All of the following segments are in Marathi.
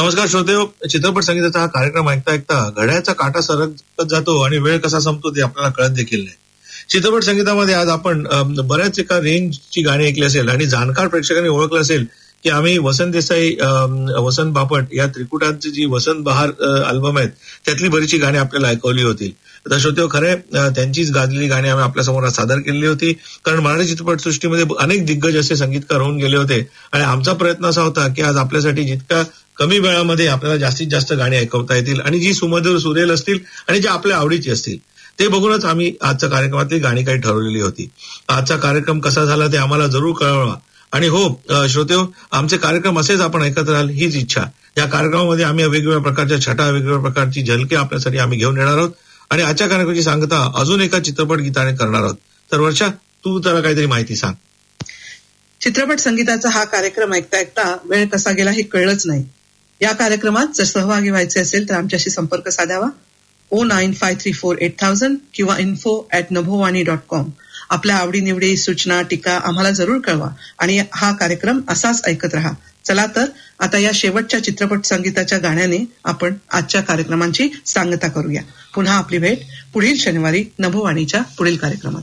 नमस्कार श्रोतेहो, चित्रपट संगीताचा हा कार्यक्रम ऐकता ऐकता घड्याळाचा काटा सरकत जातो आणि वेळ कसा संपतो ते आपल्याला कळत देखील नाही. चित्रपट संगीतामध्ये आज आपण बऱ्याच एका रेंजची गाणी ऐकली असेल आणि जाणकार प्रेक्षकांनी ओळखलं असेल की आम्ही वसंत देसाई, वसंत बापट या त्रिकुटांची जी वसंत बहार अल्बम आहेत त्यातली बरीचशी गाणी आपल्याला ऐकवली होती. आता श्रोतेहो, खरे त्यांचीच गाजलेली गाणी आम्ही आपल्यासमोर सादर केलेली होती, कारण मराठी चित्रपटसृष्टीमध्ये अनेक दिग्गज असे संगीतकार होऊन गेले होते आणि आमचा प्रयत्न असा होता की आज आपल्यासाठी जितका कमी वेळामध्ये आपल्याला जास्तीत जास्त गाणी ऐकवता येतील आणि जी सुमधुर सुरेल असतील आणि जी आपल्या आवडीची असतील ते बघूनच आम्ही आजच्या कार्यक्रमातली गाणी काही ठरवलेली होती. आजचा कार्यक्रम कसा झाला ते आम्हाला जरूर कळवा. आणि हो श्रोतेहो, आमचे कार्यक्रम असेच आपण ऐकत राहाल हीच इच्छा. या कार्यक्रमामध्ये आम्ही वेगवेगळ्या प्रकारच्या छटा, वेगवेगळ्या प्रकारची झलके आपल्यासाठी आम्ही घेऊन येणार आहोत आणि आजच्या कार्यक्रमाची सांगता अजून एका चित्रपट गीताने करणार आहोत. तर वर्षा, तू त्याला काहीतरी माहिती सांग. चित्रपट संगीताचा हा कार्यक्रम ऐकता ऐकता वेळ कसा गेला हे कळलंच नाही. या कार्यक्रमात जर सहभागी व्हायचे असेल तर आमच्याशी संपर्क साधावा 095348000 किंवा info@nabhovani.com. आपल्या आवडीनिवडी, सूचना, टीका आम्हाला जरूर कळवा आणि हा कार्यक्रम असाच ऐकत राहा. चला तर आता या शेवटच्या चित्रपट संगीताच्या गाण्याने आपण आजच्या कार्यक्रमांची सांगता करूया. पुन्हा आपली भेट पुढील शनिवारी नभोवाणीच्या पुढील कार्यक्रमात.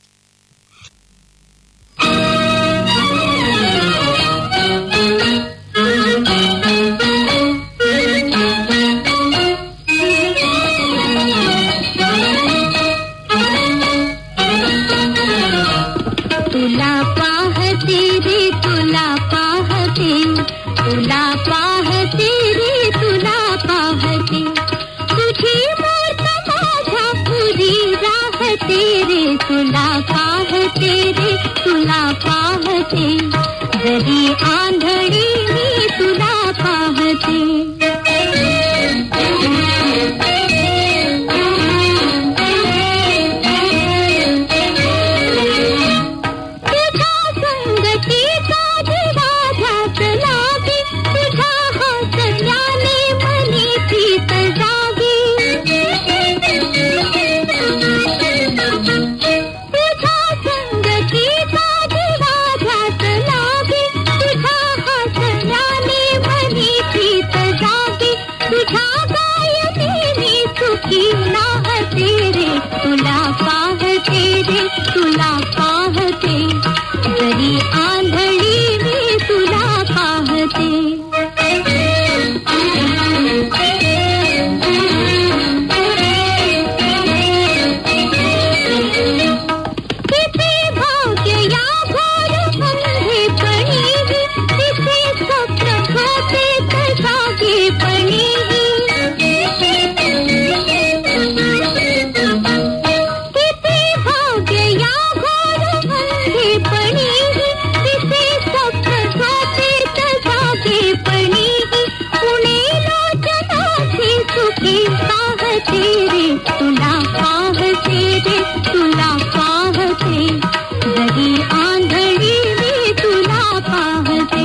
जरी आंधळी मी तुला पाहते. तुझ्या संगतीचा दिवा झाकलागी, तुझ्या हसण्याने मनी प्रीत जागी. तुला पाहते रे, तुला पाहते, जरी आंधळी मी तुला पाहते. किती भाग्य या घोर अंधेपणी, तिचे स्वप्न होते तर जागेपणी. तुला पाहते रे, तुला पाहते, जरी आंधळी मी तुला पाहते.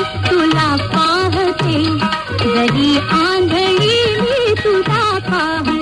तुला पाहते, जरी आंधळी मी तुला पाहते.